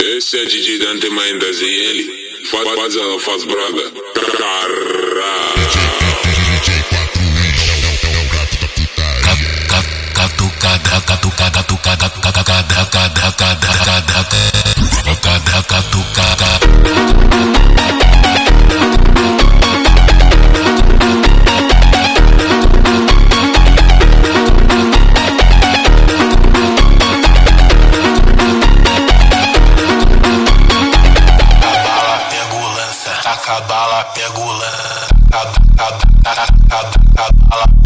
Esse é DJ Dante Mendes e ele faz brother. Taca bala, pega o lance.